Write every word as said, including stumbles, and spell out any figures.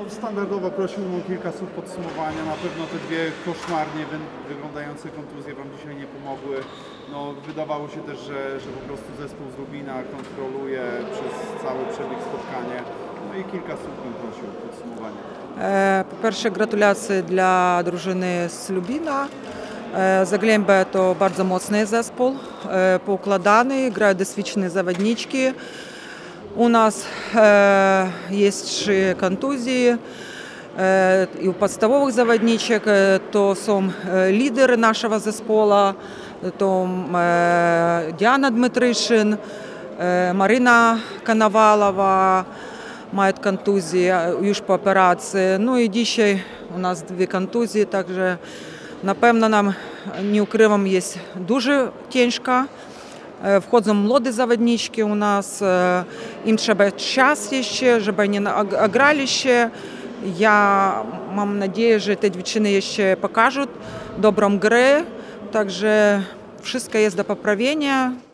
standardowo prosiłbym o kilka słów podsumowania. Na pewno te dwie koszmarnie wy- wyglądające kontuzje Wam dzisiaj nie pomogły. No, wydawało się też, że, że po prostu zespół z Lubina kontroluje przez cały przebieg spotkania. No i kilka słów bym prosił o podsumowanie. Е, По-перше, gratulacje dla drużyny z Lubina. Е, Zagłębie to bardzo mocny zespół, e, poukładany, grają dosłownie zawodniczki. U nas e, jest trzy kontuzje e, i u podstawowych zawodniczek e, to są e, lidery naszego zespołu, to e, Diana Dmytryszyn, e, Maryna Konowalowa mają kontuzję już po operacji. No i dzisiaj u nas dwie kontuzje, także na pewno nam, nie ukrywam, jest дуже ciężko. Wchodzą młode zawodniczki u nas, im trzeba czas jeszcze, żeby nie nagrali się. Ja mam nadzieję, że te dziewczyny jeszcze pokażą dobrą grę, także wszystko jest do poprawienia.